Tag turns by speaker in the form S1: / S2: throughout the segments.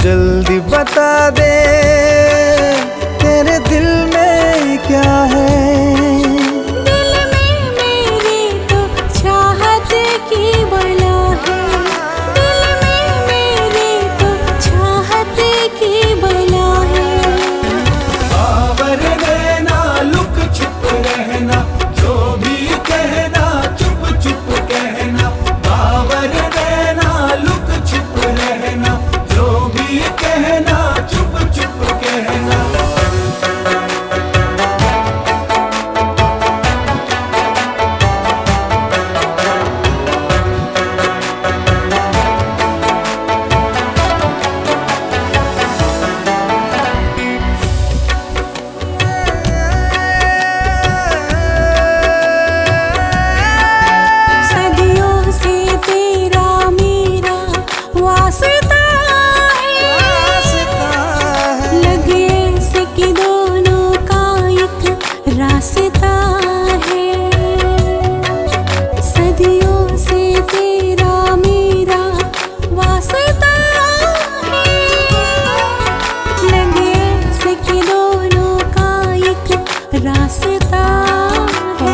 S1: जल्दी बता दे तेरे दिल में क्या है।
S2: दिल में मेरे तो चाहत की बला है, दिल में मेरे तो चाहत की बला है।
S3: बावर रहना, लुक छुप रहना, जो भी कहना चुप चुप कहना। बावर रहना, लुक छुप रहना, जो भी कहना चुप चुप कहना।
S2: सदियों से तेरा मेरा वास्ता है, लगे से कि दोनों का एक रास्ता है। सदियों से तेरा मेरा वास्ता है, लगे से कि दोनों का एक रास्ता है।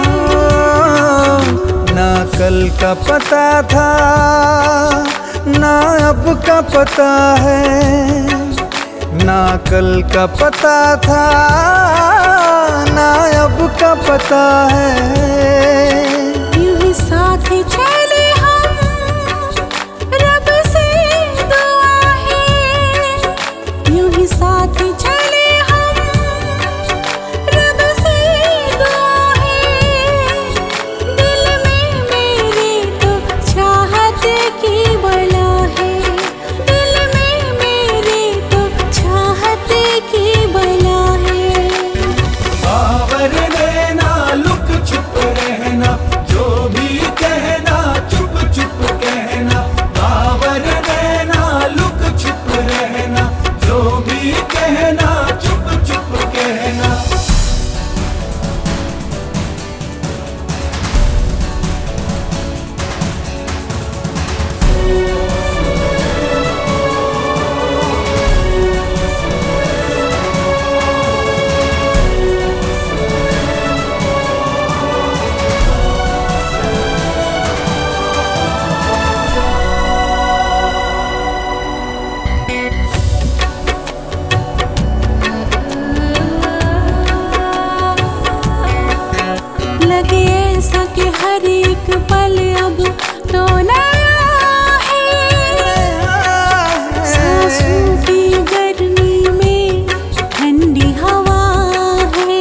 S1: ना कल का पता था ना अब का पता है, ना कल का पता था ना अब का पता है।
S2: यूं ही साथ चले हम, रब से दुआ है। यूं ही साथ चले हम, रब से दुआ है। दिल में मेरे तो चाहत की बला है, दिल में मेरे तो चाहत की बला है।
S3: बावर रहना, लुक छुप रहना, जो भी कहना चुप चुप कहना। बावर रहना, लुक छुप रहना, जो भी कहना चुप चुप कहना।
S2: लगे ऐसा कि हर एक पल अब तो नया है। सांसों की गर्मी में ठंडी हवा है,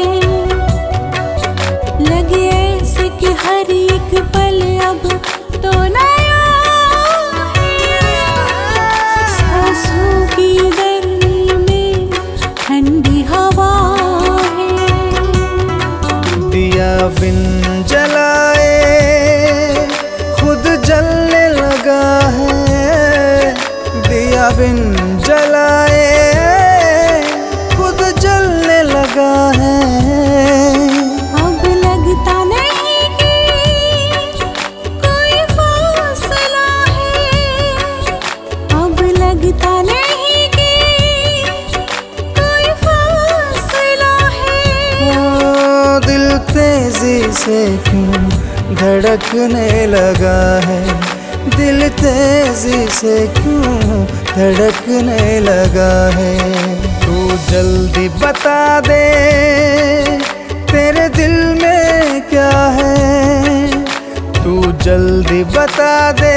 S2: लगे ऐसे कि हर एक पल अब तो नया है। सांसों की गर्मी में ठंडी हवा है।
S1: दिया बिन जलाए खुद जलने लगा है, दिया बिन जलाए खुद जलने लगा है।
S2: अब लगता नहीं कि कोई फासला है, अब लगता नहीं कि कोई फासला है।
S1: ओ दिल तेजी से क्यों धड़कने लगा है, दिल तेजी से क्यों धड़कने लगा है। तू जल्दी बता दे तेरे दिल में क्या है, तू जल्दी बता दे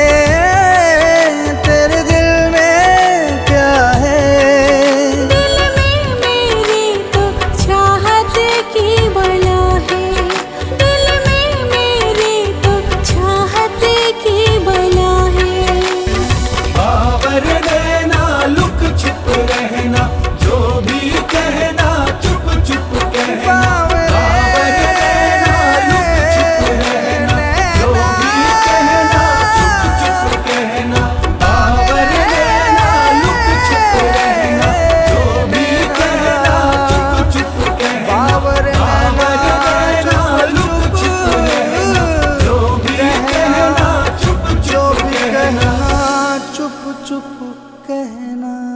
S1: तेरे दिल में क्या है।
S2: दिल में मेरे तो चाहत की बला है, दिल में मेरे तो चाहत की बला है।
S3: बावर रहना, लुक छुप रहना, जो भी कहना चुप चुप कहना। बावर रहना, लुक छुप रहना, जो भी कहना चुप चुप कहना। बावर रहना, लुक छुप रहना, जो भी कहना चुप चुप कहना। बावर रहना, लुक छुप रहना, जो भी कहना चुप चुप कहना।
S1: चुप चुप कहना।